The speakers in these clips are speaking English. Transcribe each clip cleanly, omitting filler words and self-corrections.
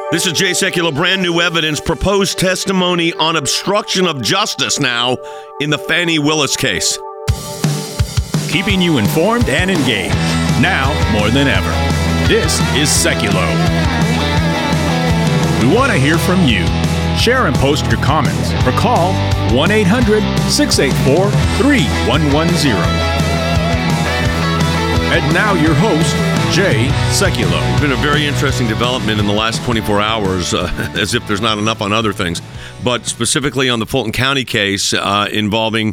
This is Jay Sekulow. Brand new evidence, proposed testimony on obstruction of justice now in the Fani Willis case. Keeping you informed and engaged, now more than ever. This is Sekulow. We want to hear from you. Share and post your comments or call 1-800-684-3110. And now your host, Jay Sekulow. It's been a very interesting development in the last 24 hours, as if there's not enough on other things, but specifically on the Fulton County case involving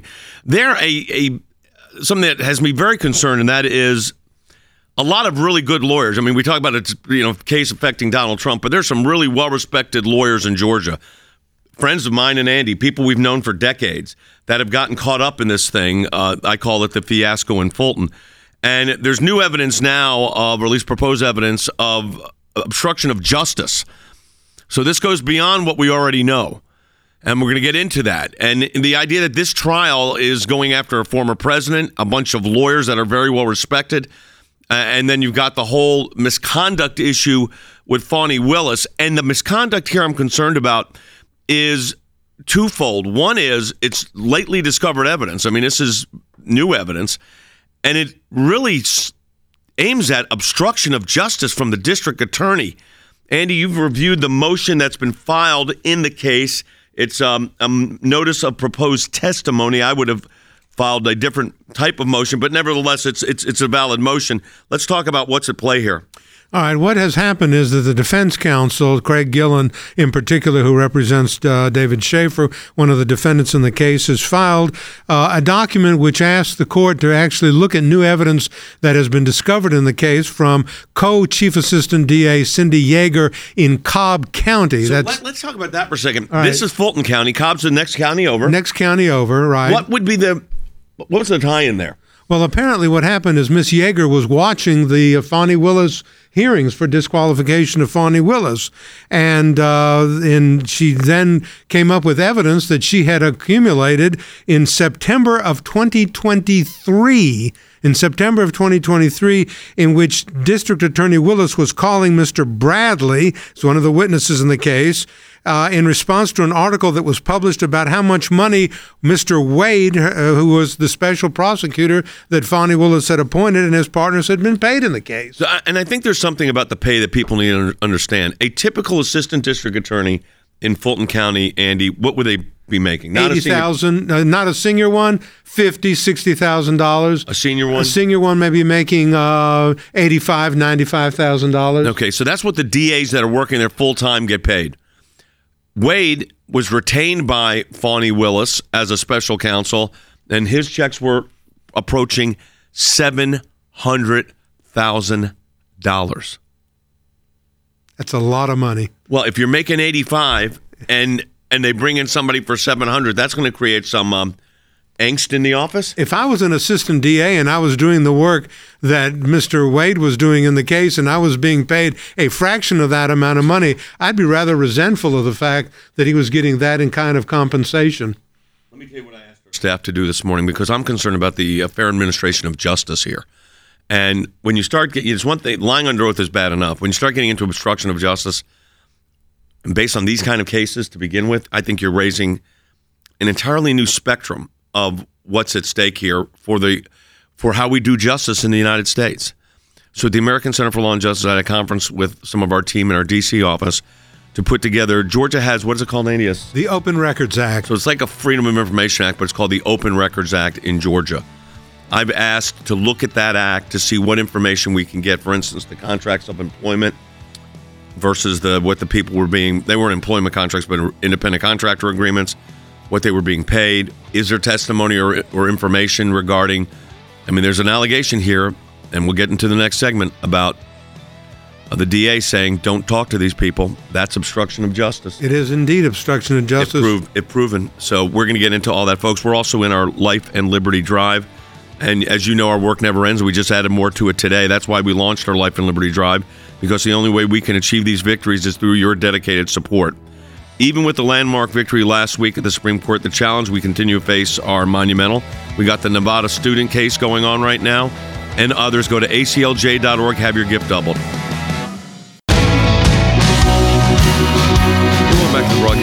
something that has me very concerned, and that is a lot of really good lawyers. I mean, we talk about a case affecting Donald Trump, but there's some really well-respected lawyers in Georgia, friends of mine and Andy, people we've known for decades that have gotten caught up in this thing. I call it the fiasco in Fulton. And there's new evidence now, or at least proposed evidence, of obstruction of justice. So this goes beyond what we already know. And we're going to get into that. And the idea that this trial is going after a former president, a bunch of lawyers that are very well respected, and then you've got the whole misconduct issue with Fani Willis. And the misconduct here I'm concerned about is twofold. One is it's lately discovered evidence. I mean, this is new evidence. And it really aims at obstruction of justice from the district attorney. Andy, you've reviewed the motion that's been filed in the case. It's a notice of proposed testimony. I would have filed a different type of motion, but nevertheless, it's a valid motion. Let's talk about what's at play here. All right, what has happened is that the defense counsel, Craig Gillen in particular, who represents David Schaefer, one of the defendants in the case, has filed a document which asks the court to actually look at new evidence that has been discovered in the case from Co-Chief Assistant DA Cindy Yeager in Cobb County. So let's talk about that for a second. Right. This is Fulton County. Cobb's the next county over. Next county over, right. What was the tie-in there? Well, apparently what happened is Miss Yeager was watching the Fani Willis hearings for disqualification of Fani Willis, and she then came up with evidence that she had accumulated in September of 2023, in which District Attorney Willis was calling Mr. Bradley, who's one of the witnesses in the case, in response to an article that was published about how much money Mr. Wade, who was the special prosecutor that Fani Willis had appointed, and his partners had been paid in the case. And I think there's something about the pay that people need to understand. A typical assistant district attorney in Fulton County, Andy, what would they be making? $80,000. Not a senior one. $50,000, $60,000. A senior one. A senior one may be making $85,000, $95,000. Okay, so that's what the DAs that are working there full time get paid. Wade was retained by Fani Willis as a special counsel, and his checks were approaching $700,000. That's a lot of money. Well, if you're making 85 and they bring in somebody for 700, that's going to create some angst in the office. If I was an assistant DA and I was doing the work that Mr. Wade was doing in the case and I was being paid a fraction of that amount of money, I'd be rather resentful of the fact that he was getting that in kind of compensation. Let me tell you what I asked our staff to do this morning, because I'm concerned about the fair administration of justice here. And when you start getting, it's one thing, lying under oath is bad enough. When you start getting into obstruction of justice, and based on these kind of cases to begin with, I think you're raising an entirely new spectrum of what's at stake here for how we do justice in the United States. So the American Center for Law and Justice had a conference with some of our team in our D.C. office to put together. Georgia has, what is it called, Andy? The Open Records Act. So it's like a Freedom of Information Act, but it's called the Open Records Act in Georgia. I've asked to look at that act to see what information we can get. For instance, the contracts of employment versus what the people were being, they weren't employment contracts, but independent contractor agreements, what they were being paid. Is there testimony or information regarding, there's an allegation here, and we'll get into the next segment, about the DA saying, don't talk to these people. That's obstruction of justice. It is indeed obstruction of justice. If proven. So we're going to get into all that, folks. We're also in our Life and Liberty Drive. And as you know, our work never ends. We just added more to it today. That's why we launched our Life and Liberty Drive, because the only way we can achieve these victories is through your dedicated support. Even with the landmark victory last week at the Supreme Court, the challenge we continue to face are monumental. We got the Nevada student case going on right now, and others. Go to aclj.org, have your gift doubled.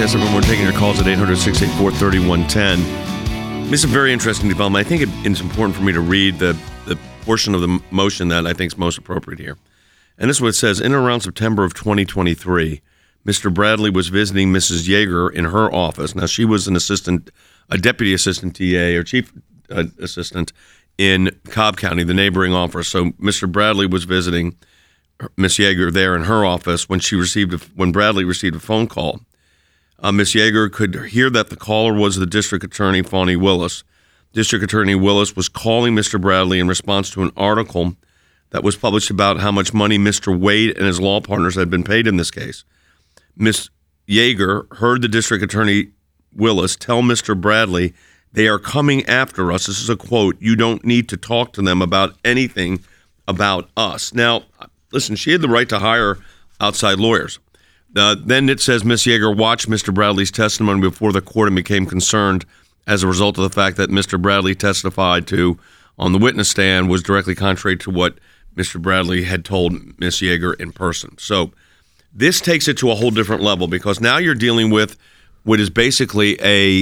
broadcast. Everyone taking your calls at 800-684-3110. This is a very interesting development. I think it's important for me to read the portion of the motion that I think is most appropriate here. And this is what it says. In and around September of 2023, Mr. Bradley was visiting Mrs. Yeager in her office. Now, she was a deputy assistant TA or chief assistant in Cobb County, the neighboring office. So Mr. Bradley was visiting Miss Yeager there in her office when Bradley received a phone call. Miss Yeager could hear that the caller was the district attorney, Fani Willis. District Attorney Willis was calling Mr. Bradley in response to an article that was published about how much money Mr. Wade and his law partners had been paid in this case. Miss Yeager heard the District Attorney Willis tell Mr. Bradley, "They are coming after us." This is a quote. "You don't need to talk to them about anything about us." Now, listen, she had the right to hire outside lawyers. Then it says Miss Yeager watched Mr. Bradley's testimony before the court and became concerned as a result of the fact that Mr. Bradley testified to on the witness stand was directly contrary to what Mr. Bradley had told Miss Yeager in person. So this takes it to a whole different level because now you're dealing with what is basically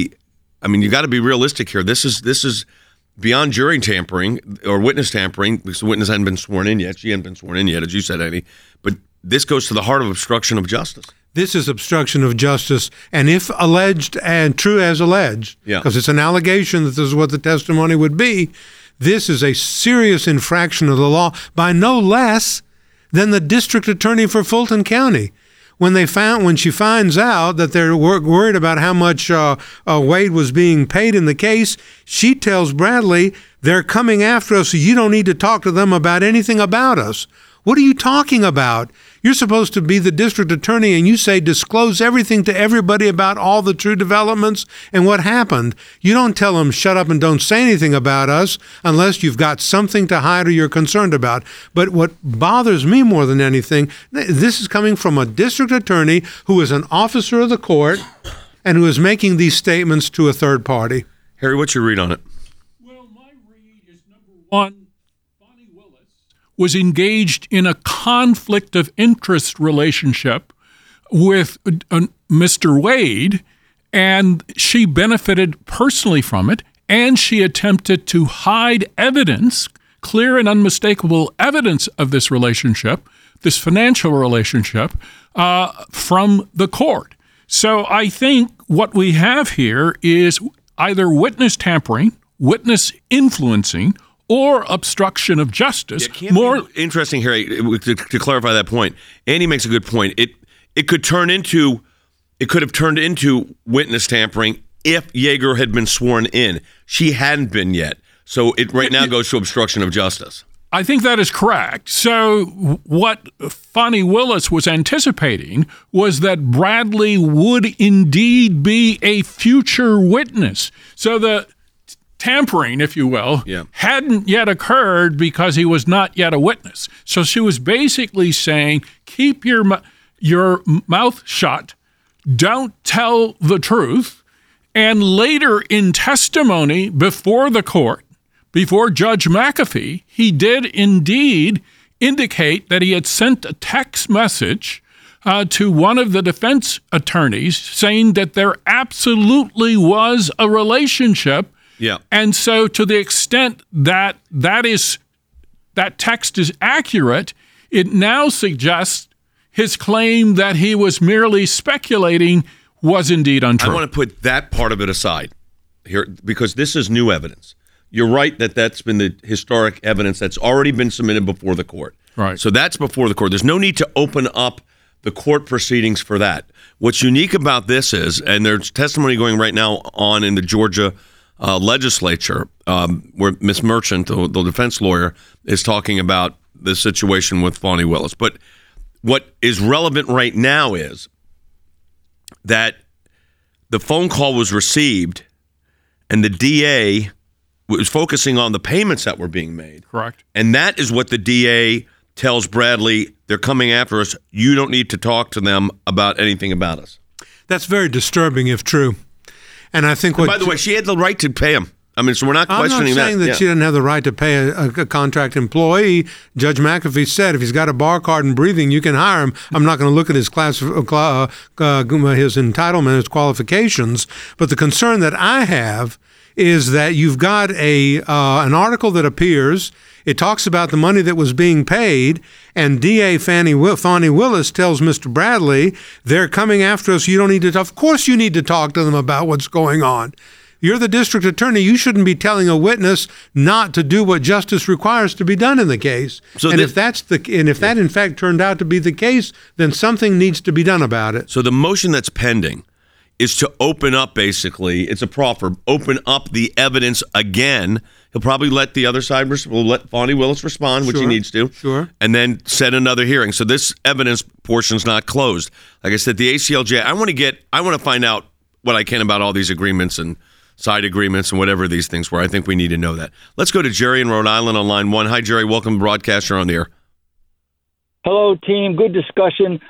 you got to be realistic here. This is beyond jury tampering or witness tampering because the witness hadn't been sworn in yet. She hadn't been sworn in yet, as you said, Andy. But this goes to the heart of obstruction of justice. This is obstruction of justice, and if alleged and true as alleged, because it's an allegation that this is what the testimony would be, this is a serious infraction of the law by no less than the district attorney for Fulton County. When she finds out that they're worried about how much Wade was being paid in the case, she tells Bradley, "They're coming after us, so you don't need to talk to them about anything about us." What are you talking about? You're supposed to be the district attorney and you say disclose everything to everybody about all the true developments and what happened. You don't tell them shut up and don't say anything about us unless you've got something to hide or you're concerned about. But what bothers me more than anything, this is coming from a district attorney who is an officer of the court and who is making these statements to a third party. Harry, what's your read on it? Well, my read is number one. Was engaged in a conflict of interest relationship with Mr. Wade, and she benefited personally from it, and she attempted to hide evidence, clear and unmistakable evidence of this relationship, this financial relationship, from the court. So I think what we have here is either witness tampering, witness influencing, or obstruction of justice. More interesting, Harry, to clarify that point. Andy makes a good point. It could have turned into witness tampering if Yeager had been sworn in. She hadn't been yet. So it right now goes to obstruction of justice. I think that is correct. So what Fani Willis was anticipating was that Bradley would indeed be a future witness. So the tampering, if you will, hadn't yet occurred because he was not yet a witness. So she was basically saying, keep your mouth shut, don't tell the truth. And later in testimony before the court, before Judge McAfee, he did indeed indicate that he had sent a text message to one of the defense attorneys saying that there absolutely was a relationship. Yeah. And so to the extent that that text is accurate, it now suggests his claim that he was merely speculating was indeed untrue. I want to put that part of it aside here because this is new evidence. You're right that that's been the historic evidence that's already been submitted before the court. Right. So that's before the court. There's no need to open up the court proceedings for that. What's unique about this is, and there's testimony going right now on in the Georgia legislature, where Ms. Merchant, the defense lawyer, is talking about the situation with Fani Willis. But what is relevant right now is that the phone call was received and the DA was focusing on the payments that were being made. Correct. And that is what the DA tells Bradley, they're coming after us. You don't need to talk to them about anything about us. That's very disturbing if true. And I think by the way, she had the right to pay him. I mean, so we're not questioning that. I'm not saying that she doesn't have the right to pay a contract employee. Judge McAfee said if he's got a bar card and breathing, you can hire him. I'm not going to look at his his entitlement, his qualifications. But the concern that I have is that you've got an article that appears. It talks about the money that was being paid, and DA Fani Willis tells Mr. Bradley, they're coming after us. You don't need to talk. Of course you need to talk to them about what's going on. You're the district attorney. You shouldn't be telling a witness not to do what justice requires to be done in the case. So if that in fact turned out to be the case, then something needs to be done about it. So the motion that's pending is to open up, basically, it's a proffer, open up the evidence again. He'll probably let the other side, will let Fani Willis respond, which he needs to. Sure. And then set another hearing. So this evidence portion's not closed. Like I said, the ACLJ, I want to find out what I can about all these agreements and side agreements and whatever these things were. I think we need to know that. Let's go to Jerry in Rhode Island on line 1. Hi, Jerry. Welcome to Broadcaster on the Air. Hello, team. Good discussion.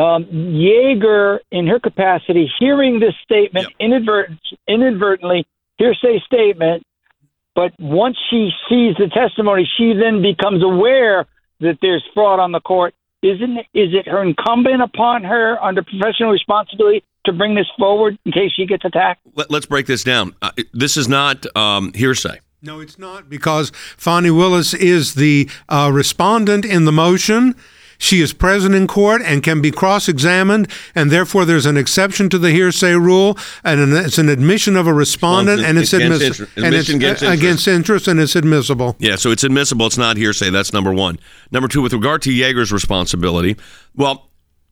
Yeager, in her capacity, hearing this statement, inadvertently, hearsay statement, but once she sees the testimony, she then becomes aware that there's fraud on the court. Is it her incumbent upon her under professional responsibility to bring this forward in case she gets attacked? Let's break this down. This is not hearsay. No, it's not, because Fani Willis is the respondent in the motion. She is present in court and can be cross-examined, and therefore there's an exception to the hearsay rule, and it's an admission of a respondent, and it's admissible. And it's against interest, and it's admissible. Yeah, so it's admissible. It's not hearsay. That's number one. Number two, with regard to Yeager's responsibility, well,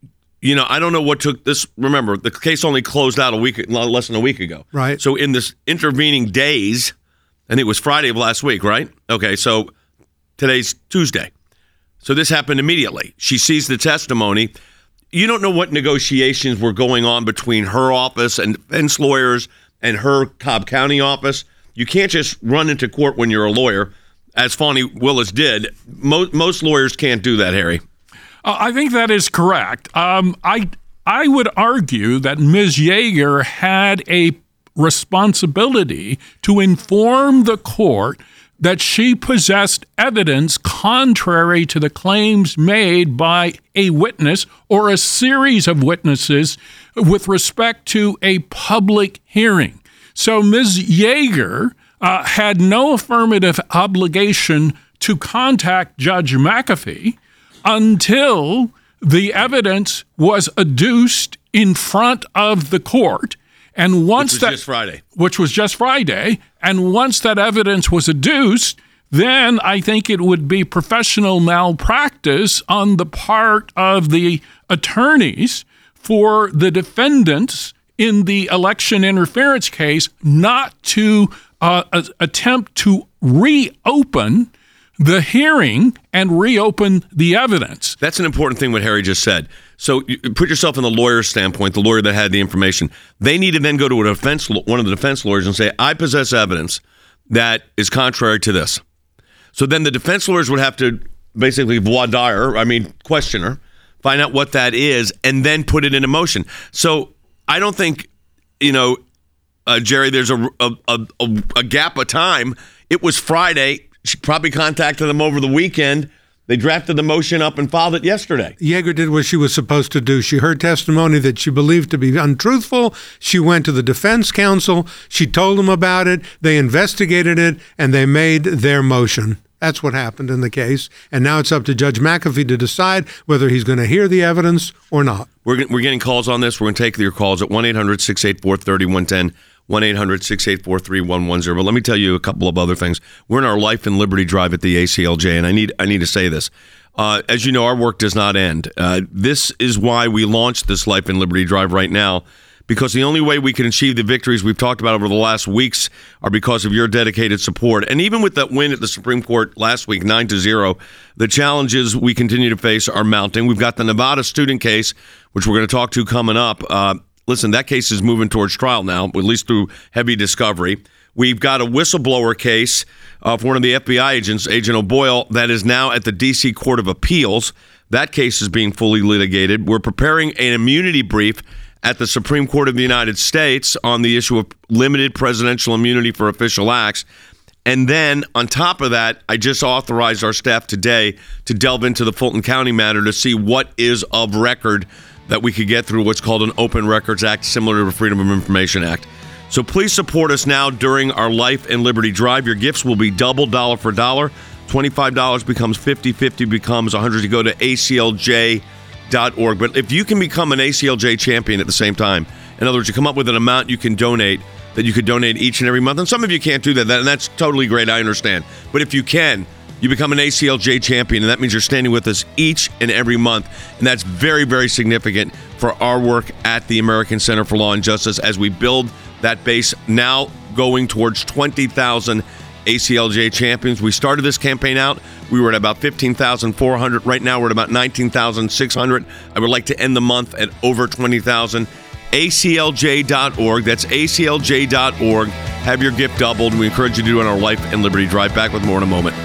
I don't know what took this. Remember, the case only closed out less than a week ago. Right. So in this intervening days, I think it was Friday of last week, right? Okay, so today's Tuesday. So this happened immediately. She sees the testimony. You don't know what negotiations were going on between her office and defense lawyers and her Cobb County office. You can't just run into court when you're a lawyer, as Fani Willis did. Most lawyers can't do that, Harry. I think that is correct. I would argue that Ms. Yeager had a responsibility to inform the court that she possessed evidence contrary to the claims made by a witness or a series of witnesses with respect to a public hearing. So Ms. Yeager had no affirmative obligation to contact Judge McAfee until the evidence was adduced in front of the court. And once which was just Friday, and once that evidence was adduced, then I think it would be professional malpractice on the part of the attorneys for the defendants in the election interference case not to attempt to reopen the hearing and reopen the evidence. That's an important thing what Harry just said. So you put yourself in the lawyer's standpoint, the lawyer that had the information. They need to then go to one of the defense lawyers and say, I possess evidence that is contrary to this. So then the defense lawyers would have to basically question her, find out what that is, and then put it into motion. So I don't think, Jerry, there's a gap of time. It was Friday. She probably contacted them over the weekend. They drafted the motion up and filed it yesterday. Yeager did what she was supposed to do. She heard testimony that she believed to be untruthful. She went to the defense counsel. She told them about it. They investigated it, and they made their motion. That's what happened in the case. And now it's up to Judge McAfee to decide whether he's going to hear the evidence or not. We're getting calls on this. We're going to take your calls at 1-800-684-3110. 1-800-684-3110. But let me tell you a couple of other things. We're in our Life and Liberty Drive at the ACLJ, and I need to say this. As you know, our work does not end. This is why we launched this Life and Liberty Drive right now, because the only way we can achieve the victories we've talked about over the last weeks are because of your dedicated support. And even with that win at the Supreme Court last week, 9-0, the challenges we continue to face are mounting. We've got the Nevada student case, which we're going to talk to coming up. Listen, that case is moving towards trial now, at least through heavy discovery. We've got a whistleblower case for one of the FBI agents, Agent O'Boyle, that is now at the D.C. Court of Appeals. That case is being fully litigated. We're preparing an immunity brief at the Supreme Court of the United States on the issue of limited presidential immunity for official acts. And then on top of that, I just authorized our staff today to delve into the Fulton County matter to see what is of record that we could get through what's called an Open Records Act, similar to the Freedom of Information Act. So please support us now during our Life and Liberty Drive. Your gifts will be double, dollar for dollar. $25 becomes $50, $50 becomes $100. You go to aclj.org. But if you can become an ACLJ champion at the same time, in other words, you come up with an amount you can donate, that you could donate each and every month. And some of you can't do that, and that's totally great. I understand. But if you can, you become an ACLJ champion, and that means you're standing with us each and every month. And that's very, very significant for our work at the American Center for Law and Justice as we build that base, now going towards 20,000 ACLJ champions. We started this campaign out. We were at about 15,400. Right now, we're at about 19,600. I would like to end the month at over 20,000. ACLJ.org. That's ACLJ.org. Have your gift doubled. We encourage you to do it on our Life and Liberty Drive. Back with more in a moment.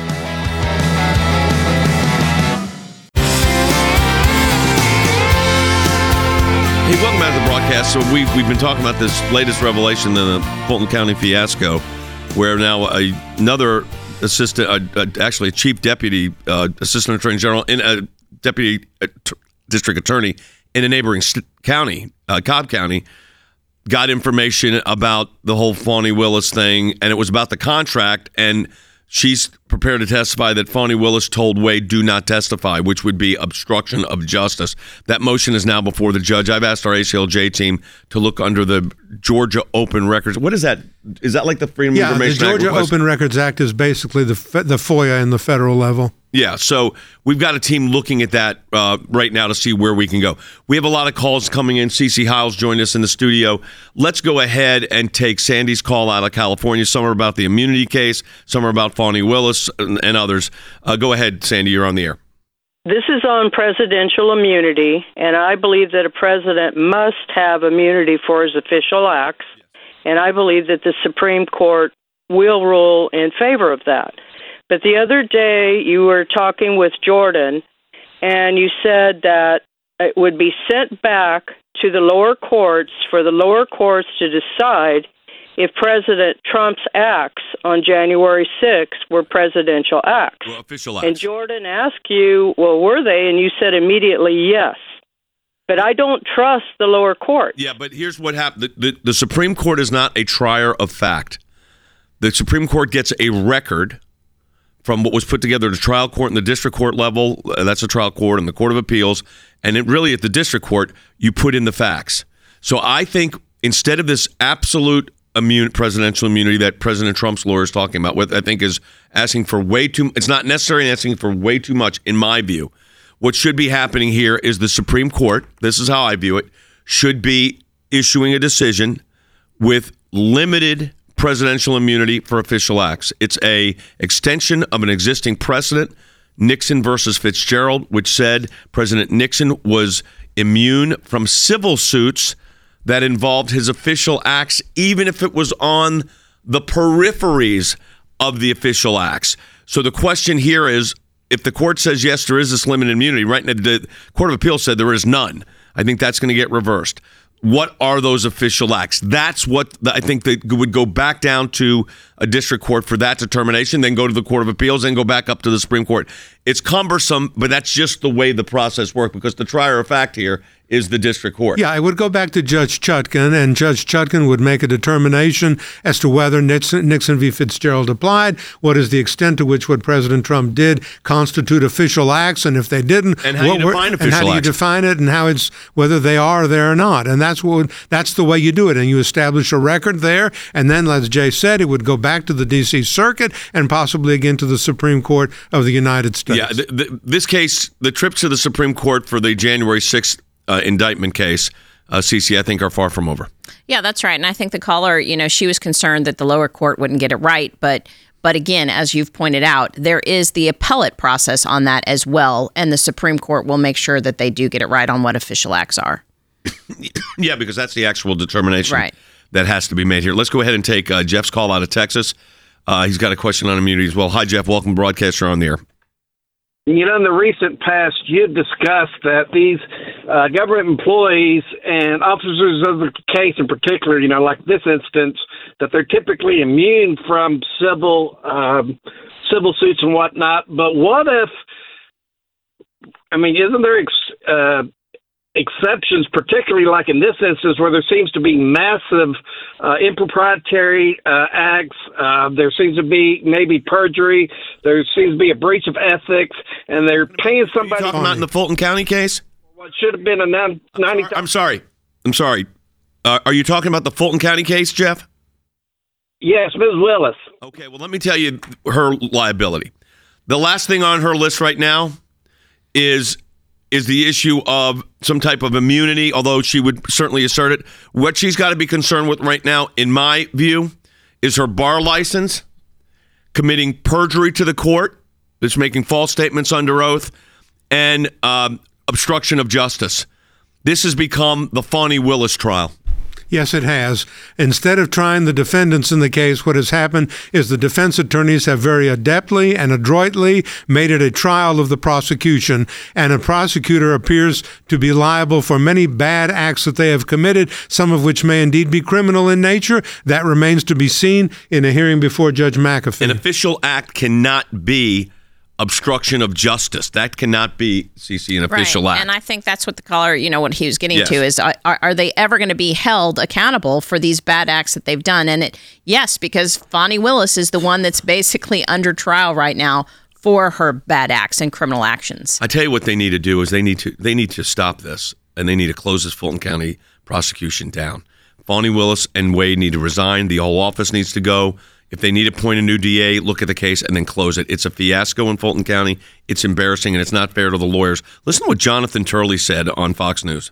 Hey, welcome back to the broadcast. So we've been talking about this latest revelation in the Fulton County fiasco, where now another assistant, actually a chief deputy assistant attorney general, in a deputy district attorney in a neighboring county, Cobb County, got information about the whole Fani Willis thing, and it was about the contract, and she's prepared to testify that Fani Willis told Wade, do not testify, which would be obstruction of justice. That motion is now before the judge. I've asked our ACLJ team to look under the Georgia Open Records. What is that? Is that like the Freedom of Information Act? The Georgia Open Records Act is basically the FOIA in the federal level. Yeah, so we've got a team looking at that right now to see where we can go. We have a lot of calls coming in. Cece Hiles joined us in the studio. Let's go ahead and take Sandy's call out of California. Some are about the immunity case, some are about Fani Willis and others. Go ahead, Sandy, you're on the air. This is on presidential immunity, and I believe that a president must have immunity for his official acts, and I believe that the Supreme Court will rule in favor of that. But the other day you were talking with Jordan, and you said that it would be sent back to the lower courts for the lower courts to decide if President Trump's acts on January 6th were presidential acts. Well, official acts. And Jordan asked you, well, were they? And you said immediately yes. But I don't trust the lower court. Yeah, but here's what happened. The Supreme Court is not a trier of fact. The Supreme Court gets a record from what was put together at the trial court and the district court level. That's a trial court and the Court of Appeals. And it really, at the district court, you put in the facts. So I think instead of this absolute presidential immunity that President Trump's lawyer is talking about, what I think is asking for way too, it's not necessarily asking for way too much, in my view. What should be happening here is the Supreme Court, this is how I view it, should be issuing a decision with limited presidential immunity for official acts. It's a extension of an existing precedent, Nixon versus Fitzgerald, which said President Nixon was immune from civil suits that involved his official acts, even if it was on the peripheries of the official acts. So the question here is, if the court says, yes, there is this limited immunity, right? The Court of Appeals said there is none. I think that's going to get reversed. What are those official acts? That's what I think that would go back down to a district court for that determination, then go to the Court of Appeals, then go back up to the Supreme Court. It's cumbersome, but that's just the way the process works, because the trier of fact here is the district court. Yeah, it would go back to Judge Chutkan, and Judge Chutkan would make a determination as to whether Nixon v. Fitzgerald applied, what is the extent to which what President Trump did constitute official acts, and if they didn't, and how you define official acts. And how do you define it, and how it's whether they are or they are not. And that's the way you do it, and you establish a record there, and then, as Jay said, it would go back to the D.C. Circuit and possibly again to the Supreme Court of the United States. Yeah, this case, the trips to the Supreme Court for the January 6th indictment case, Cece, I think are far from over. Yeah, that's right. And I think the caller, she was concerned that the lower court wouldn't get it right. But again, as you've pointed out, there is the appellate process on that as well. And the Supreme Court will make sure that they do get it right on what official acts are. Yeah, because that's the actual determination right that has to be made here. Let's go ahead and take Jeff's call out of Texas. He's got a question on immunity as well. Hi, Jeff. Welcome, broadcaster on the air. You know, in the recent past, you've discussed that these government employees and officers of the case in particular, you know, like this instance, that they're typically immune from civil suits and whatnot. But what if, I mean, isn't there exceptions, particularly like in this instance where there seems to be massive improprietary acts, there seems to be maybe perjury, there seems to be a breach of ethics, and they're paying somebody. Are you talking about in the Fulton County case? What should have been a 90. I'm sorry. Are you talking about the Fulton County case, Jeff? Yes, Ms. Willis. Okay, well, let me tell you her liability. The last thing on her list right now is the issue of some type of immunity, although she would certainly assert it. What she's got to be concerned with right now, in my view, is her bar license, committing perjury to the court, that's making false statements under oath, and obstruction of justice. This has become the Fani Willis trial. Yes, it has. Instead of trying the defendants in the case, what has happened is the defense attorneys have very adeptly and adroitly made it a trial of the prosecution, and a prosecutor appears to be liable for many bad acts that they have committed, some of which may indeed be criminal in nature. That remains to be seen in a hearing before Judge McAfee. An official act cannot be obstruction of justice. That cannot be, CC, an official act. And I think that's what the caller, what he was getting to is, are they ever going to be held accountable for these bad acts that they've done? And yes, because Fani Willis is the one that's basically under trial right now for her bad acts and criminal actions. I tell you what they need to do is they need to stop this, and they need to close this Fulton County prosecution down. Fani Willis and Wade need to resign. The whole office needs to go. If they need to appoint a new DA, look at the case and then close it. It's a fiasco in Fulton County. It's embarrassing, and it's not fair to the lawyers. Listen to what Jonathan Turley said on Fox News.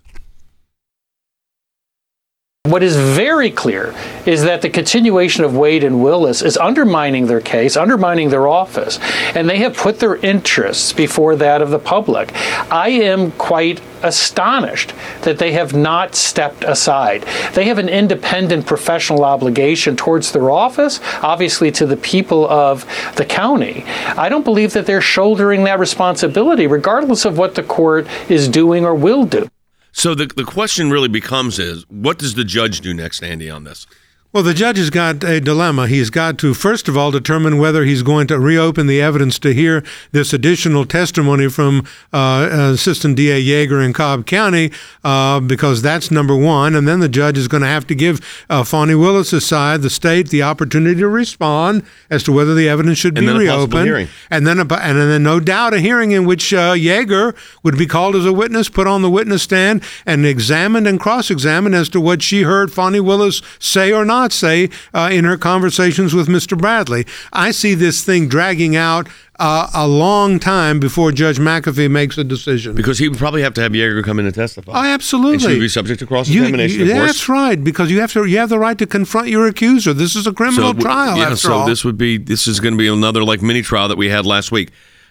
What is very clear is that the continuation of Wade and Willis is undermining their case, undermining their office, and they have put their interests before that of the public. I am quite astonished that they have not stepped aside. They have an independent professional obligation towards their office, obviously to the people of the county. I don't believe that they're shouldering that responsibility, regardless of what the court is doing or will do. So the question really becomes is, what does the judge do next, Andy, on this? Well, the judge has got a dilemma. He's got to, first of all, determine whether he's going to reopen the evidence to hear this additional testimony from Assistant DA Yeager in Cobb County, because that's number one. And then the judge is going to have to give Fani Willis' side, the state, the opportunity to respond as to whether the evidence should be reopened. And then no doubt a hearing in which Yeager would be called as a witness, put on the witness stand, and examined and cross-examined as to what she heard Fani Willis say or not say in her conversations with Mr. Bradley. I see this thing dragging out a long time before Judge McAfee makes a decision. Because he would probably have to have Yeager come in and testify. Oh, absolutely. And she would be subject to cross-examination, of course. That's right, because you have the right to confront your accuser. This is a criminal trial, after all. This is going to be another mini trial that we had last week.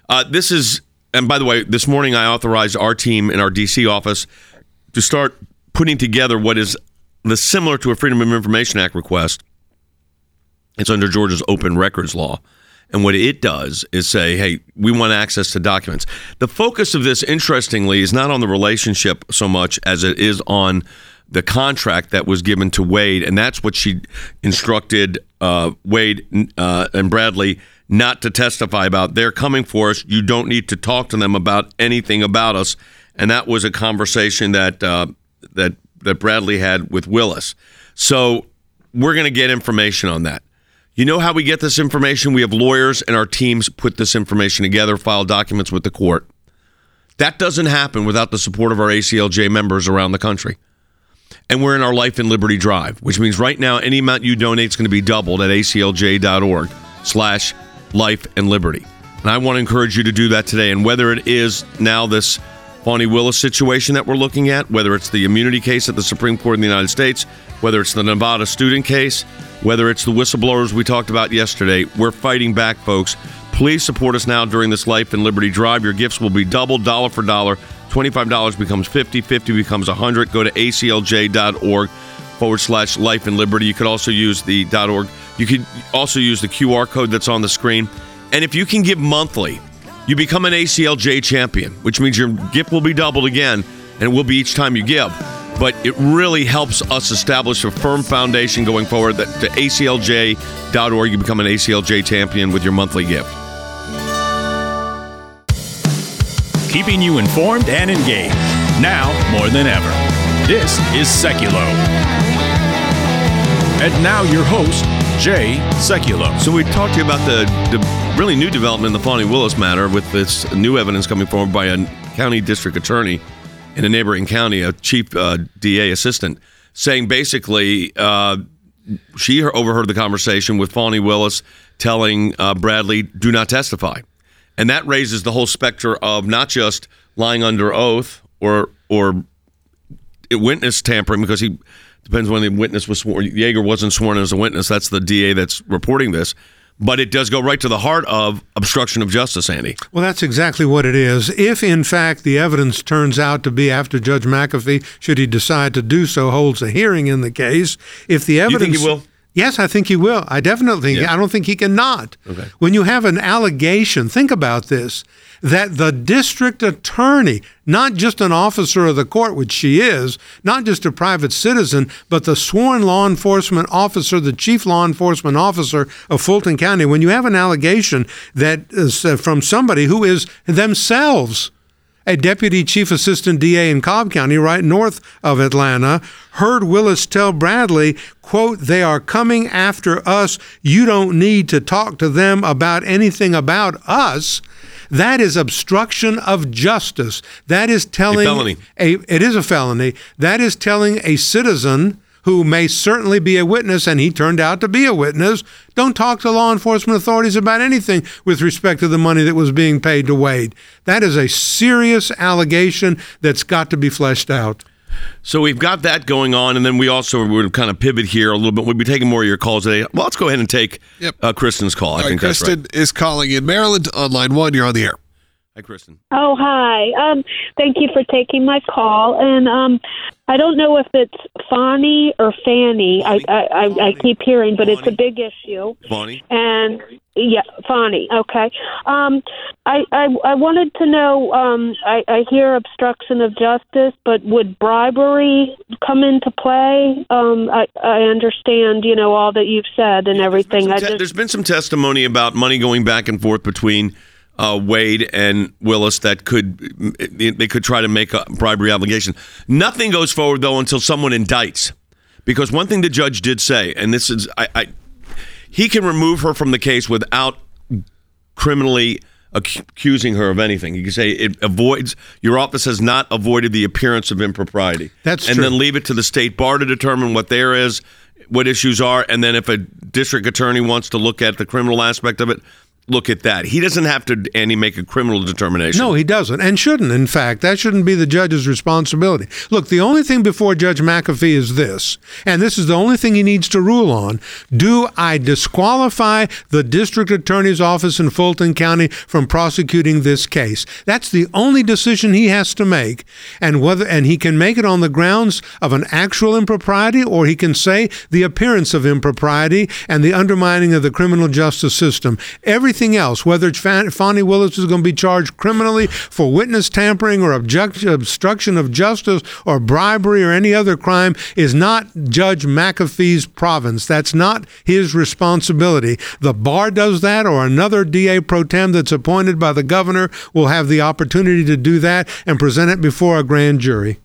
And by the way, this morning I authorized our team in our D.C. office to start putting together what is similar to a Freedom of Information Act request. It's under Georgia's open records law. And what it does is say, hey, we want access to documents. The focus of this, interestingly, is not on the relationship so much as it is on the contract that was given to Wade. And that's what she instructed Wade and Bradley not to testify about. They're coming for us. You don't need to talk to them about anything about us. And that was a conversation that Bradley had with Willis. So we're going to get information on that. You know how we get this information? We have lawyers and our teams put this information together, file documents with the court. That doesn't happen without the support of our ACLJ members around the country. And we're in our Life and Liberty Drive, which means right now any amount you donate is going to be doubled at aclj.org/life and liberty. And I want to encourage you to do that today. And whether it is now this Fani Willis situation that we're looking at, whether it's the immunity case at the Supreme Court in the United States, whether it's the Nevada student case, whether it's the whistleblowers we talked about yesterday, we're fighting back, folks. Please support us now during this Life and Liberty Drive. Your gifts will be doubled, dollar for dollar. $25 becomes $50, $50 becomes $100. Go to aclj.org/life and liberty. You could also use the .org. You could also use the QR code that's on the screen. And if you can give monthly, you become an ACLJ champion, which means your gift will be doubled again, and it will be each time you give. But it really helps us establish a firm foundation going forward. That to ACLJ.org, you become an ACLJ champion with your monthly gift. Keeping you informed and engaged. Now more than ever. This is Seculo. And now your host, Jay Sekulow. So we talked to you about the really new development in the Fani Willis matter with this new evidence coming forward by a county district attorney in a neighboring county, a chief DA assistant, saying basically she overheard the conversation with Fani Willis telling Bradley, do not testify. And that raises the whole specter of not just lying under oath or witness tampering, because he depends when the witness was sworn. Yeager wasn't sworn as a witness. That's the DA that's reporting this. But it does go right to the heart of obstruction of justice, Andy. Well, that's exactly what it is. If, in fact, the evidence turns out to be after Judge McAfee, should he decide to do so, holds a hearing in the case, if the evidence... You think he will? Yes, I think he will. I definitely think. I don't think he can not. Okay. When you have an allegation, think about this, that the district attorney, not just an officer of the court, which she is, not just a private citizen, but the sworn law enforcement officer, the chief law enforcement officer of Fulton County, when you have an allegation that is from somebody who is themselves a deputy chief assistant DA in Cobb County, right north of Atlanta, heard Willis tell Bradley, quote, they are coming after us. You don't need to talk to them about anything about us. That is obstruction of justice. That is telling... A felony. It is a felony. That is telling a citizen who may certainly be a witness, and he turned out to be a witness, don't talk to law enforcement authorities about anything with respect to the money that was being paid to Wade. That is a serious allegation that's got to be fleshed out. So we've got that going on, and then we also would kind of pivot here a little bit. We'll be taking more of your calls today. Well, let's go ahead and take Kristen's call. I think that's right. Kristen is calling in Maryland on line 1. You're on the air. Hi, Kristen. Oh, hi. Thank you for taking my call. And I don't know if it's Fani or Fanny. I keep hearing, but it's a big issue. Fani? And yeah, Fani. Okay. I wanted to know. I hear obstruction of justice, but would bribery come into play? I understand, all that you've said and everything. There's been some testimony about money going back and forth between Wade and Willis that they could try to make a bribery obligation. Nothing goes forward, though, until someone indicts. Because one thing the judge did say, and this is, he can remove her from the case without criminally accusing her of anything. He can say your office has not avoided the appearance of impropriety. That's and true. then leave it to the state bar to determine what issues are, and then if a district attorney wants to look at the criminal aspect of it, look at that. He doesn't have to, Andy, make a criminal determination. No, he doesn't, and shouldn't, in fact. That shouldn't be the judge's responsibility. Look, the only thing before Judge McAfee is this, and this is the only thing he needs to rule on. Do I disqualify the district attorney's office in Fulton County from prosecuting this case? That's the only decision he has to make, and he can make it on the grounds of an actual impropriety, or he can say the appearance of impropriety and the undermining of the criminal justice system. Everything else, whether it's Fani Willis is going to be charged criminally for witness tampering or obstruction of justice or bribery or any other crime, is not Judge McAfee's province. That's not his responsibility. The bar does that, or another DA pro tem that's appointed by the governor will have the opportunity to do that and present it before a grand jury.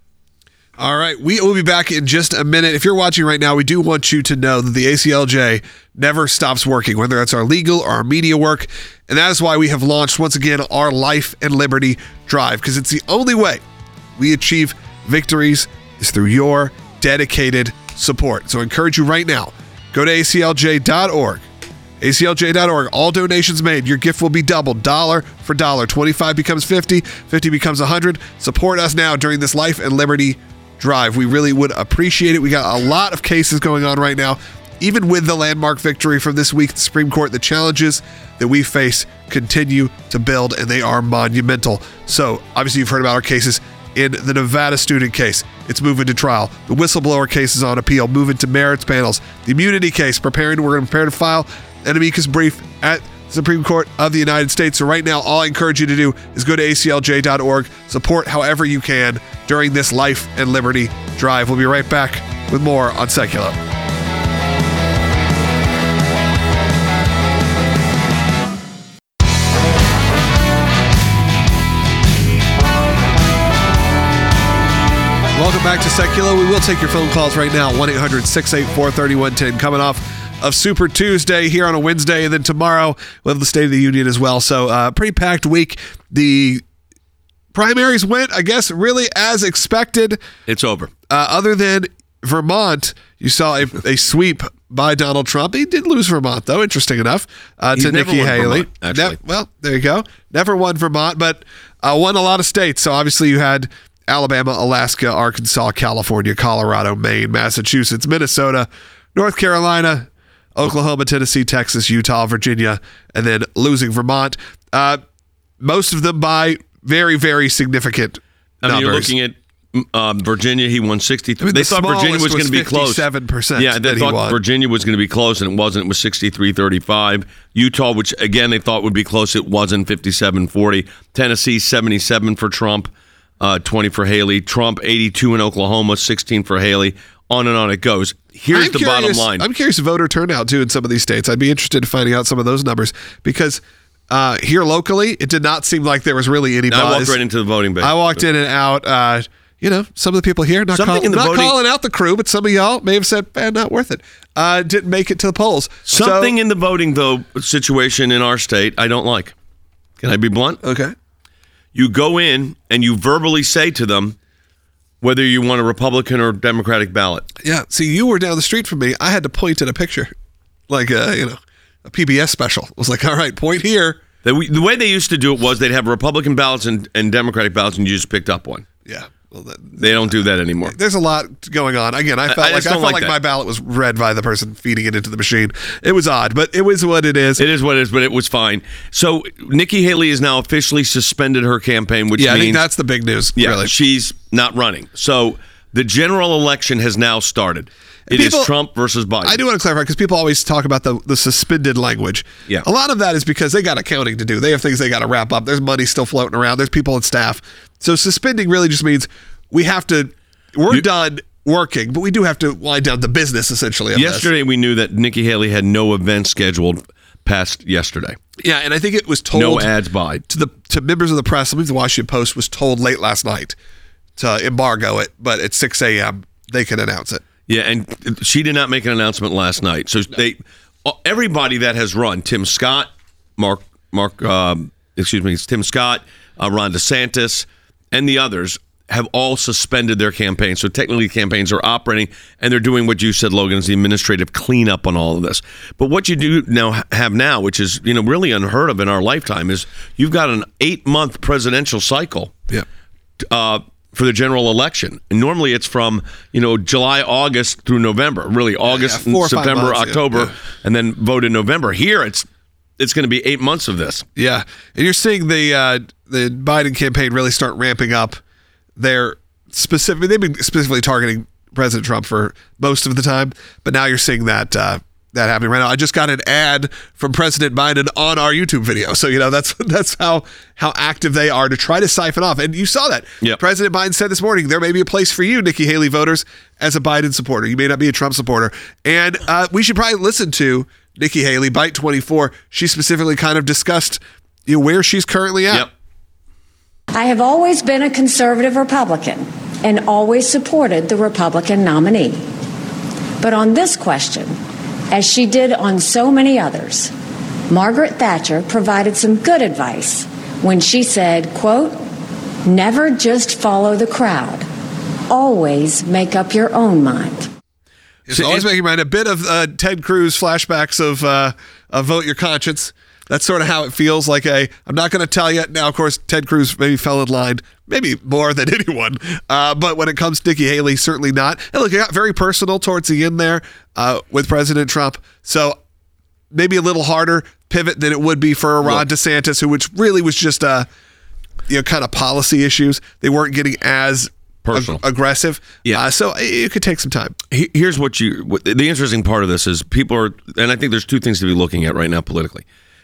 All right, we will be back in just a minute. If you're watching right now, we do want you to know that the ACLJ never stops working, whether that's our legal or our media work. And that is why we have launched, once again, our Life and Liberty Drive, because it's the only way we achieve victories is through your dedicated support. So I encourage you right now, go to ACLJ.org. ACLJ.org. All donations made, your gift will be doubled, dollar for dollar. 25 becomes 50, 50 becomes 100. Support us now during this Life and Liberty Drive. We really would appreciate it. We got a lot of cases going on right now. Even with the landmark victory from this week at the Supreme Court, the challenges that we face continue to build, and they are monumental. So, obviously, you've heard about our cases in the Nevada student case. It's moving to trial. The whistleblower case is on appeal, moving to merits panels. The immunity case, we're going to prepare to file an amicus brief at Supreme Court of the United States. So right now, all I encourage you to do is go to aclj.org, support however you can during this life and liberty drive. We'll be right back with more on Secular. Welcome back to Secular. We will take your phone calls right now, 1-800-684-3110. Coming off of Super Tuesday here on a Wednesday, and then tomorrow we'll have the State of the Union as well. So pretty packed week. The primaries went, I guess, really as expected. It's over. Other than Vermont, you saw a sweep by Donald Trump. He did lose Vermont, though, interesting enough, to Nikki Haley. Vermont, actually. Well, there you go. Never won Vermont, but won a lot of states. So obviously you had Alabama, Alaska, Arkansas, California, Colorado, Maine, Massachusetts, Minnesota, North Carolina, Oklahoma, Tennessee, Texas, Utah, Virginia, and then losing Vermont. Most of them by very, very significant numbers. You're looking at Virginia, he won 63. They thought Virginia was going to be close. 57%. Yeah, they thought Virginia was going to be close, and it wasn't. It was 63-35. Utah, which, again, they thought would be close, it wasn't, 57-40. Tennessee, 77 for Trump, 20 for Haley. Trump, 82 in Oklahoma, 16 for Haley. On and on it goes. Here's the bottom line. I'm curious voter turnout, too, in some of these states. I'd be interested in finding out some of those numbers because here locally, it did not seem like there was really any buzz. I walked right into the voting base. I walked in and out. Some of the people here, not calling out the crew, but some of y'all may have said, not worth it. Didn't make it to the polls. Something in the voting, though, situation in our state I don't like. Can I be blunt? Okay. You go in and you verbally say to them whether you want a Republican or Democratic ballot. Yeah. See, you were down the street from me. I had to point at a picture, like a PBS special. It was like, all right, point here. The way they used to do it was they'd have Republican ballots and Democratic ballots, and you just picked up one. Yeah. Well, they don't do that anymore. There's a lot going on. Again, I felt like my ballot was read by the person feeding it into the machine. It was odd, but it was what it is. It is what it is, but it was fine. So Nikki Haley has now officially suspended her campaign, which means... I think that's the big news, really. She's not running. So the general election has now started. It is Trump versus Biden. I do want to clarify, because people always talk about the suspended language. Yeah. A lot of that is because they got accounting to do. They have things they got to wrap up. There's money still floating around. There's people and staff. So suspending really just means we're done working, but we do have to wind down the business, essentially. Yesterday, we knew that Nikki Haley had no events scheduled past yesterday. Yeah, and I think it was told... No ads by. To members of the press. I believe the Washington Post was told late last night to embargo it, but at 6 a.m., they can announce it. Yeah, and she did not make an announcement last night. So everybody that has run, Tim Scott, Tim Scott, Ron DeSantis, and the others have all suspended their campaigns. So technically campaigns are operating, and they're doing what you said, Logan, is the administrative cleanup on all of this. But what you do have now, which is really unheard of in our lifetime, is you've got an 8-month presidential cycle. Yeah. For the general election. And normally it's from, July, August through November. Really, August, September, months, October, and then vote in November. Here, it's going to be 8 months of this. Yeah. And you're seeing the Biden campaign really start ramping up. They've been specifically targeting President Trump for most of the time, but now you're seeing that happening right now. I just got an ad from President Biden on our YouTube video. So, that's how active they are to try to siphon off. And you saw that. Yep. President Biden said this morning, there may be a place for you, Nikki Haley voters, as a Biden supporter. You may not be a Trump supporter. And we should probably listen to Nikki Haley, Byte 24. She specifically kind of discussed where she's currently at. Yep. I have always been a conservative Republican and always supported the Republican nominee. But on this question, as she did on so many others, Margaret Thatcher provided some good advice when she said, quote, "Never just follow the crowd. Always make up your own mind." So always make your mind. A bit of Ted Cruz flashbacks of Vote Your Conscience. That's sort of how it feels like I'm not going to tell you. Now, of course, Ted Cruz maybe fell in line, maybe more than anyone. But when it comes to Nikki Haley, certainly not. And look, it got very personal towards the end there with President Trump. So maybe a little harder pivot than it would be for Ron DeSantis, which really was just kind of policy issues. They weren't getting as personal, aggressive. Yeah. So it could take some time. Here's the interesting part of this is people are, and I think there's two things to be looking at right now politically.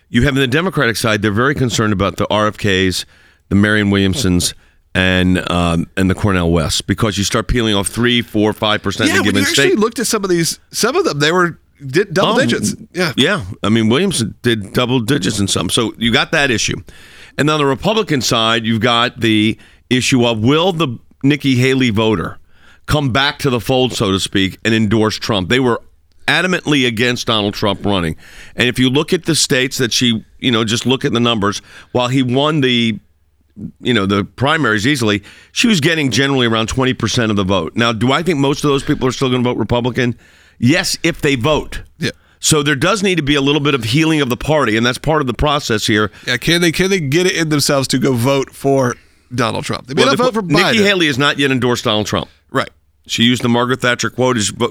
you have on the Democratic side, they're very concerned about the RFKs, the Marianne Williamsons, and the Cornel West, because you start peeling off 3, 4, 5% in a given when you state. actually looked at some of them, they did double digits. Yeah. I mean, Williamson did double digits in some. So you got that issue. And on the Republican side, you've got the issue of, will the Nikki Haley voter come back to the fold, so to speak, and endorse Trump? They were adamantly against Donald Trump running. And if you look at the states that she, just look at the numbers, while he won the primaries easily, she was getting generally around 20% of the vote. Now, do I think most of those people are still going to vote Republican? Yes, if they vote. Yeah. So there does need to be a little bit of healing of the party, and that's part of the process here. Yeah, can they get it in themselves to go vote for Donald Trump? They may not vote for Biden. Nikki Haley has not yet endorsed Donald Trump. Right. She used the Margaret Thatcher quote: "Is go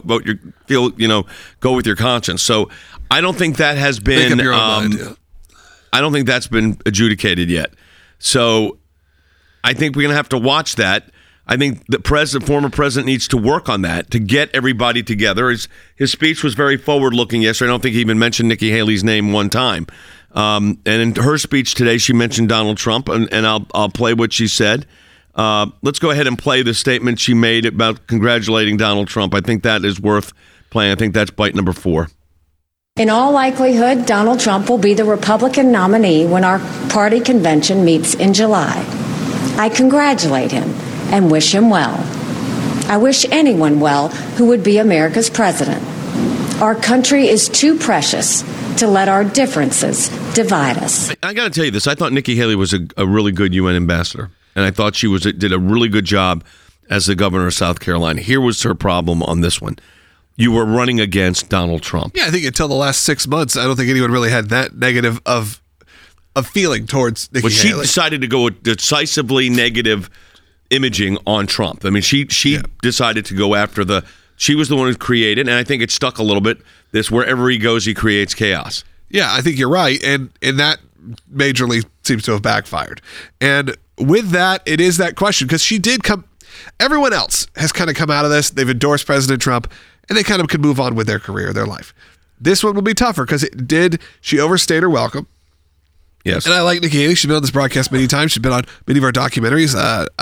with your conscience." So I don't think that has been. Make up your own mind. I don't think that's been adjudicated yet. So I think we're going to have to watch that. I think the former president needs to work on that to get everybody together. His speech was very forward-looking yesterday. I don't think he even mentioned Nikki Haley's name one time. And in her speech today, she mentioned Donald Trump, and I'll play what she said. Let's go ahead and play the statement she made about congratulating Donald Trump. I think that is worth playing. I think that's bite number 4. In all likelihood, Donald Trump will be the Republican nominee when our party convention meets in July. I congratulate him and wish him well. I wish anyone well who would be America's president. Our country is too precious to let our differences divide us. I got to tell you this. I thought Nikki Haley was a really good UN ambassador, and I thought she did a really good job as the governor of South Carolina. Here was her problem on this one. You were running against Donald Trump. Yeah, I think until the last 6 months, I don't think anyone really had that negative of feeling towards Nikki Haley. She decided to go with decisively negative imaging on Trump. I mean, she decided to go after she was the one who created, and I think it stuck a little bit, this wherever he goes, he creates chaos. Yeah, I think you're right, and that majorly seems to have backfired. And with that, it is that question, because she did come, everyone else has kind of come out of this, they've endorsed President Trump, and they kind of can move on with their career, their life. This one will be tougher, because she overstayed her welcome. Yes. And I like Nikki Haley. She's been on this broadcast many times. She's been on many of our documentaries.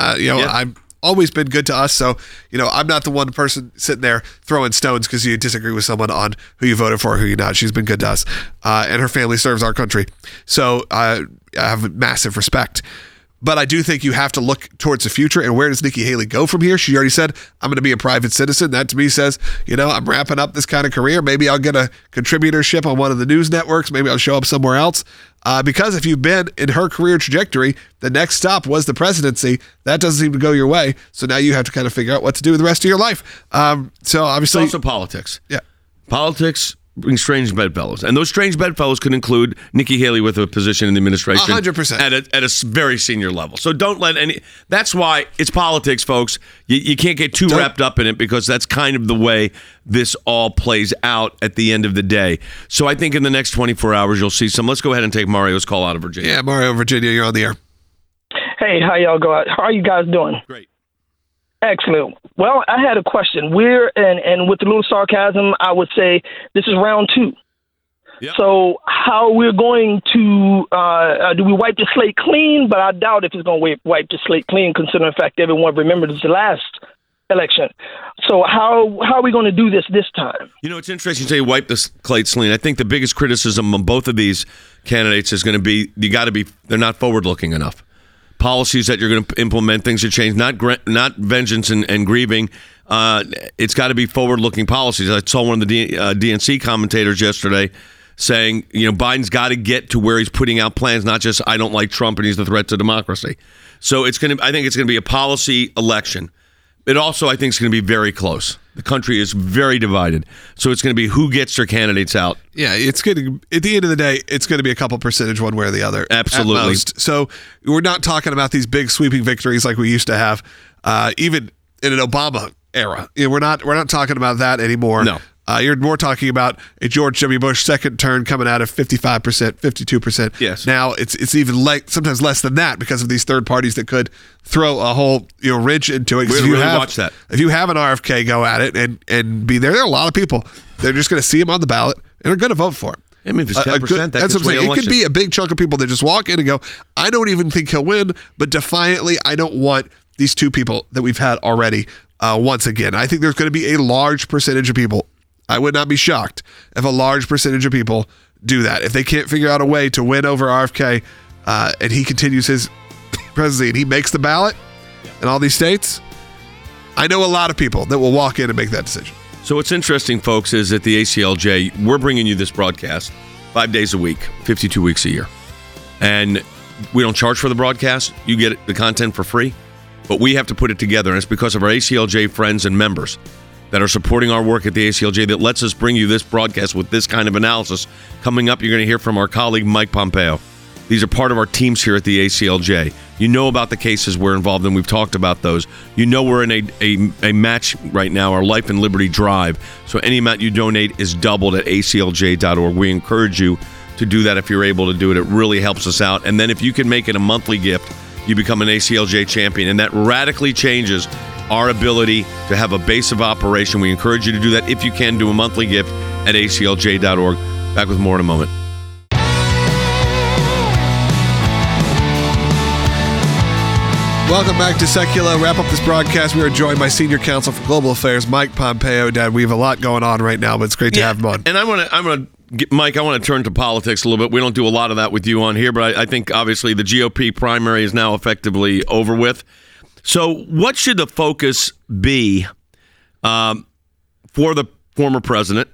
I've always been good to us. So, I'm not the one person sitting there throwing stones because you disagree with someone on who you voted for or who you're not. She's been good to us. And her family serves our country. So I have massive respect. But I do think you have to look towards the future. And where does Nikki Haley go from here? She already said, I'm going to be a private citizen. That to me says, I'm wrapping up this kind of career. Maybe I'll get a contributorship on one of the news networks. Maybe I'll show up somewhere else. Because if you've been in her career trajectory, the next stop was the presidency. That doesn't seem to go your way. So now you have to kind of figure out what to do with the rest of your life. So obviously. It's also politics. Yeah. Politics bring strange bedfellows. And those strange bedfellows could include Nikki Haley with a position in the administration. 100%. At a very senior level. So don't let that's why it's politics, folks. You can't get too wrapped up in it, because that's kind of the way this all plays out at the end of the day. So I think in the next 24 hours, you'll see some. Let's go ahead and take Mario's call out of Virginia. Yeah, Mario, Virginia, you're on the air. Hey, how y'all going? How are you guys doing? Great. Excellent. Well, I had a question. And with a little sarcasm, I would say this is round 2. Yep. So how we're going to, do we wipe the slate clean? But I doubt if it's going to wipe the slate clean, considering the fact everyone remembers the last election. So how are we going to do this time? It's interesting to say wipe the slate clean. I think the biggest criticism on both of these candidates is going to be, they're not forward-looking enough. Policies that you're going to implement, things that change, not vengeance and grieving. It's got to be forward-looking policies. I saw one of the DNC commentators yesterday saying, Biden's got to get to where he's putting out plans, not just I don't like Trump and he's the threat to democracy. So I think it's going to be a policy election. It also, I think, is going to be very close. The country is very divided. So it's going to be who gets their candidates out. Yeah, it's going to, at the end of the day, it's going to be a couple percentage one way or the other. Absolutely. At most. So we're not talking about these big sweeping victories like we used to have, even in an Obama era. We're not talking about that anymore. No. You're more talking about a George W. Bush second term coming out of 55%, 52%. Yes. Now it's even sometimes less than that because of these third parties that could throw a whole ridge into it. Really watch that. If you have an RFK go at it and be there are a lot of people. They're just going to see him on the ballot and are going to vote for him. I mean, if it's 10%, that's what I'm saying. It could be a big chunk of people that just walk in and go, I don't even think he'll win, but defiantly, I don't want these two people that we've had already once again. I think there's going to be a large percentage of people. I would not be shocked if a large percentage of people do that. If they can't figure out a way to win over RFK and he continues his presidency and he makes the ballot in all these states, I know a lot of people that will walk in and make that decision. So what's interesting, folks, is at the ACLJ, we're bringing you this broadcast 5 days a week, 52 weeks a year. And we don't charge for the broadcast. You get the content for free. But we have to put it together, and it's because of our ACLJ friends and members that are supporting our work at the ACLJ that lets us bring you this broadcast with this kind of analysis. Coming up, you're going to hear from our colleague, Mike Pompeo. These are part of our teams here at the ACLJ. You know about the cases we're involved in. We've talked about those. You know we're in a match right now, our Life and Liberty Drive. So any amount you donate is doubled at aclj.org. We encourage you to do that if you're able to do it. It really helps us out. And then if you can make it a monthly gift, you become an ACLJ champion. And that radically changes our ability to have a base of operation. We encourage you to do that if you can. Do a monthly gift at aclj.org. Back with more in a moment. Welcome back to Secular. Wrap up this broadcast. We are joined by Senior Counsel for Global Affairs, Mike Pompeo. Dad, we have a lot going on right now, but it's great to have him on. And Mike, I want to turn to politics a little bit. We don't do a lot of that with you on here, but I think obviously the GOP primary is now effectively over with. So what should the focus be for the former president,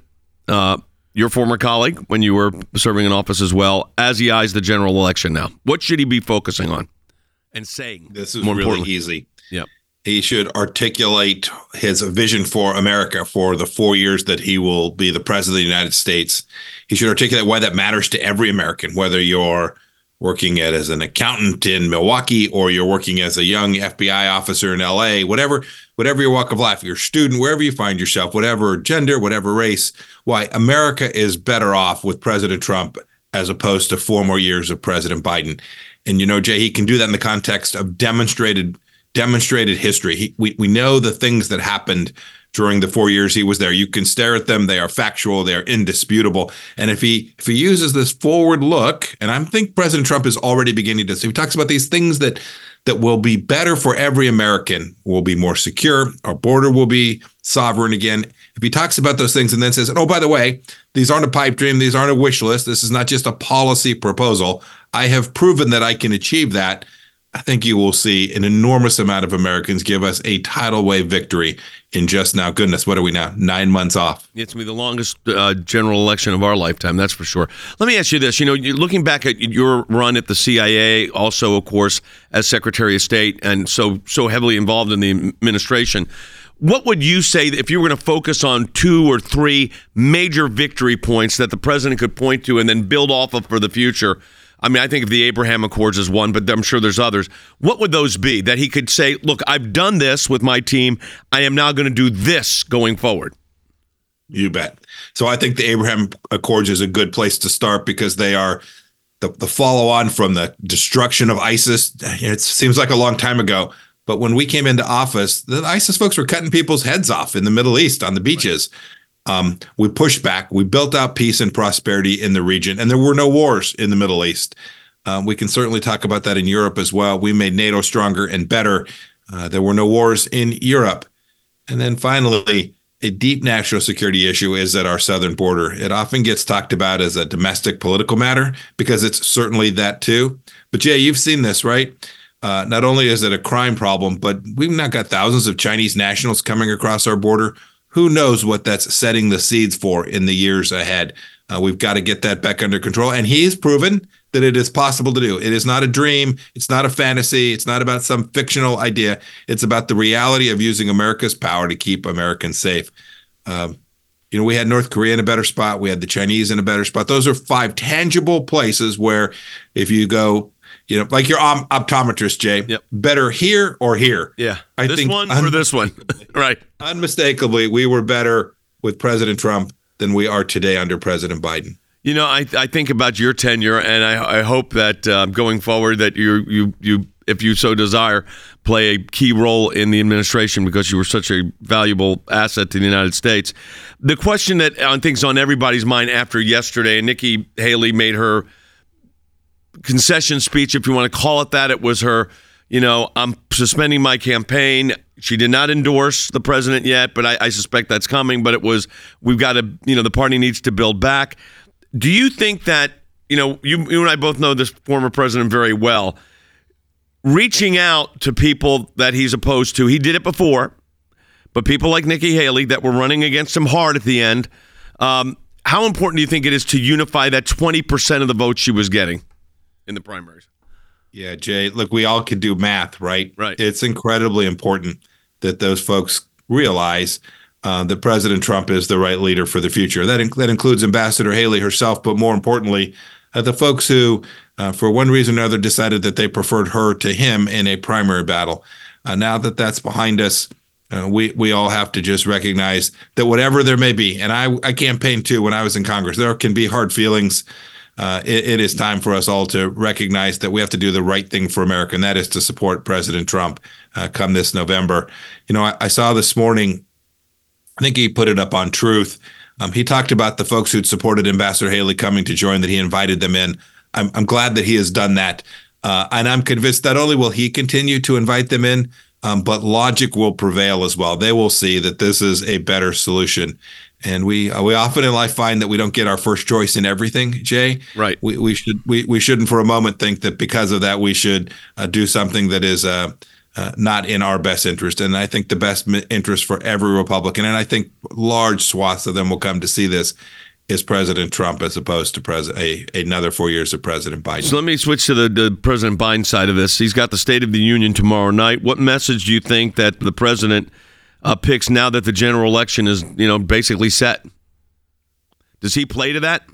your former colleague when you were serving in office as well, as he eyes the general election now? What should he be focusing on and saying? This is really easy. Yep. He should articulate his vision for America for the 4 years that he will be the president of the United States. He should articulate why that matters to every American, whether you're working as an accountant in Milwaukee or you're working as a young FBI officer in LA, whatever your walk of life, you're a student, wherever you find yourself, whatever gender, whatever race, why America is better off with President Trump as opposed to 4 more years of President Biden. And, Jay, he can do that in the context of demonstrated history. We know the things that happened during the 4 years he was there. You can stare at them. They are factual. They are indisputable. And if he uses this forward look, and I think President Trump is already beginning to, so he talks about these things that will be better for every American. We'll be more secure. Our border will be sovereign again. If he talks about those things and then says, oh, by the way, these aren't a pipe dream. These aren't a wish list. This is not just a policy proposal. I have proven that I can achieve that. I think you will see an enormous amount of Americans give us a tidal wave victory in just now. Goodness, what are we now? 9 months off. It's going to be the longest general election of our lifetime, that's for sure. Let me ask you this. Looking back at your run at the CIA, also, of course, as Secretary of State, and so heavily involved in the administration, what would you say if you were going to focus on 2 or 3 major victory points that the president could point to and then build off of for the future? I mean, I think of the Abraham Accords as one, but I'm sure there's others. What would those be that he could say, look, I've done this with my team. I am now going to do this going forward? You bet. So I think the Abraham Accords is a good place to start because they are the follow-on from the destruction of ISIS. It seems like a long time ago, but when we came into office, the ISIS folks were cutting people's heads off in the Middle East on the beaches. We pushed back. We built out peace and prosperity in the region, and there were no wars in the Middle East. We can certainly talk about that in Europe as well. We made NATO stronger and better. There were no wars in Europe. And then finally, a deep national security issue is at our southern border. It often gets talked about as a domestic political matter because it's certainly that too. But Jay, you've seen this, right? Not only is it a crime problem, but we've now got thousands of Chinese nationals coming across our border. Who knows what that's setting the seeds for in the years ahead? We've got to get that back under control. And he's proven that it is possible to do. It is not a dream. It's not a fantasy. It's not about some fictional idea. It's about the reality of using America's power to keep Americans safe. We had North Korea in a better spot. We had the Chinese in a better spot. Those are 5 tangible places where if you go, like your optometrist, Jay, yep. Better here or here. Yeah. I think one or this one. Right. Unmistakably, we were better with President Trump than we are today under President Biden. I think about your tenure, and I hope that going forward that you if you so desire, play a key role in the administration because you were such a valuable asset to the United States. The question that I think is on everybody's mind after yesterday, and Nikki Haley made her concession speech, if you want to call it that. It was her, I'm suspending my campaign. She did not endorse the president yet, but I suspect that's coming. But it was, we've got to, the party needs to build back. Do you think that, you and I both know this former president very well, reaching out to people that he's opposed to, he did it before, but people like Nikki Haley that were running against him hard at the end, how important do you think it is to unify that 20% of the votes she was getting in the primaries? Yeah, Jay, look, we all can do math, right? Right. It's incredibly important that those folks realize that President Trump is the right leader for the future. That includes Ambassador Haley herself, but more importantly, the folks who, for one reason or another, decided that they preferred her to him in a primary battle. Now that that's behind us, we all have to just recognize that whatever there may be, and I campaigned too when I was in Congress, there can be hard feelings. It is time for us all to recognize that we have to do the right thing for America, and that is to support President Trump come this November. I saw this morning, I think he put it up on Truth. He talked about the folks who'd supported Ambassador Haley coming to join, that he invited them in. I'm glad that he has done that. And I'm convinced not only will he continue to invite them in, but logic will prevail as well. They will see that this is a better solution. And we often in life find that we don't get our first choice in everything, Jay. Right. We shouldn't for a moment think that because of that we should do something that is not in our best interest. And I think the best interest for every Republican, and I think large swaths of them will come to see this, is President Trump as opposed to another 4 years of President Biden. So let me switch to the President Biden side of this. He's got the State of the Union tomorrow night. What message do you think that the president picks now that the general election is, basically set? Does he play to that?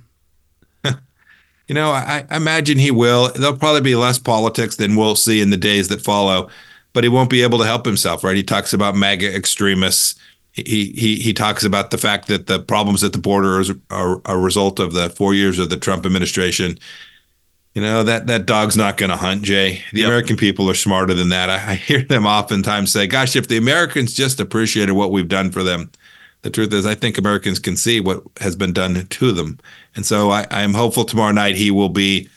I imagine he will. There'll probably be less politics than we'll see in the days that follow, but he won't be able to help himself, right? He talks about MAGA extremists. He talks about the fact that the problems at the border are a result of the 4 years of the Trump administration. That dog's not going to hunt, Jay. The American people are smarter than that. I hear them oftentimes say, gosh, if the Americans just appreciated what we've done for them. The truth is, I think Americans can see what has been done to them. And so I am hopeful tomorrow night he will be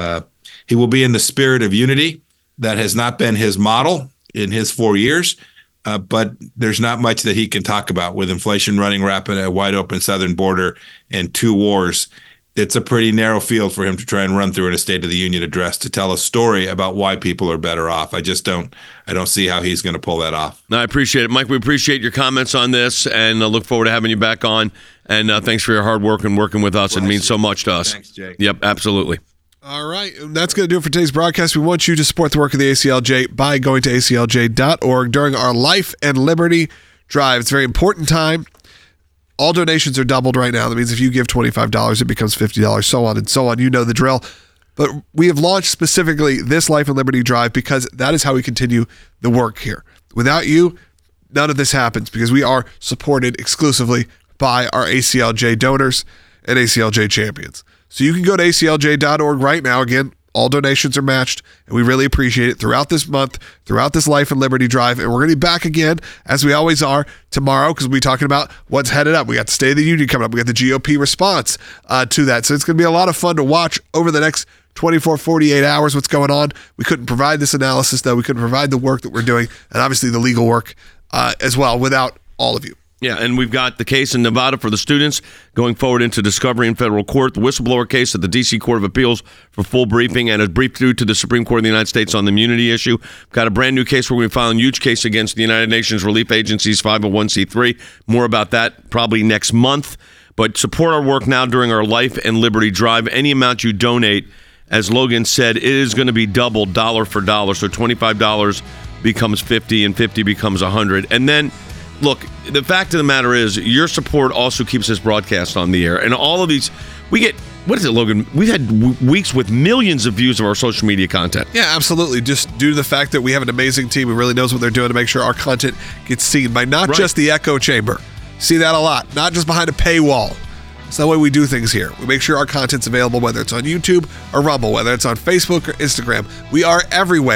in the spirit of unity. That has not been his model in his 4 years. But there's not much that he can talk about with inflation running rapid, a wide open southern border, and 2 wars. It's a pretty narrow field for him to try and run through in a State of the Union address to tell a story about why people are better off. I don't see how he's going to pull that off. No, I appreciate it, Mike. We appreciate your comments on this, and I look forward to having you back on. And thanks for your hard work and working with us. It means so much to us. Thanks, Jake. Yep, absolutely. All right, that's going to do it for today's broadcast. We want you to support the work of the ACLJ by going to aclj.org during our Life and Liberty Drive. It's a very important time. All donations are doubled right now. That means if you give $25, it becomes $50, so on and so on. You know the drill. But we have launched specifically this Life and Liberty Drive because that is how we continue the work here. Without you, none of this happens because we are supported exclusively by our ACLJ donors and ACLJ champions. So you can go to aclj.org right now. Again, all donations are matched, and we really appreciate it throughout this month, throughout this Life and Liberty Drive. And we're going to be back again, as we always are, tomorrow, because we'll be talking about what's headed up. We got the State of the Union coming up. We got the GOP response to that. So it's going to be a lot of fun to watch over the next 24, 48 hours what's going on. We couldn't provide this analysis, though. We couldn't provide the work that we're doing, and obviously the legal work as well, without all of you. Yeah, and we've got the case in Nevada for the students going forward into discovery in federal court, the whistleblower case at the D.C. Court of Appeals for full briefing, and a brief through to the Supreme Court of the United States on the immunity issue. We've got a brand new case where we're filing a huge case against the United Nations Relief Agency's 501c3. More about that probably next month. But support our work now during our Life and Liberty Drive. Any amount you donate, as Logan said, it is going to be doubled dollar for dollar. So $25 becomes $50 and $50 becomes $100. And then, look, the fact of the matter is your support also keeps this broadcast on the air. And all of these, we get, what is it, Logan? We've had weeks with millions of views of our social media content. Yeah, absolutely. Just due to the fact that we have an amazing team who really knows what they're doing to make sure our content gets seen by not just the echo chamber. See that a lot. Not just behind a paywall. It's the way we do things here. We make sure our content's available, whether it's on YouTube or Rumble, whether it's on Facebook or Instagram. We are everywhere.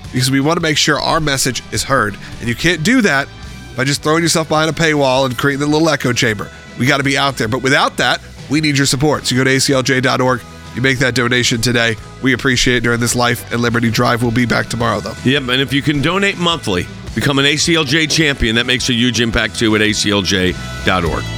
because we want to make sure our message is heard. And you can't do that by just throwing yourself behind a paywall and creating the little echo chamber. We got to be out there. But without that, we need your support. So you go to aclj.org. You make that donation today. We appreciate it during this Life and Liberty Drive. We'll be back tomorrow, though. Yep, and if you can donate monthly, become an ACLJ champion. That makes a huge impact, too, at aclj.org.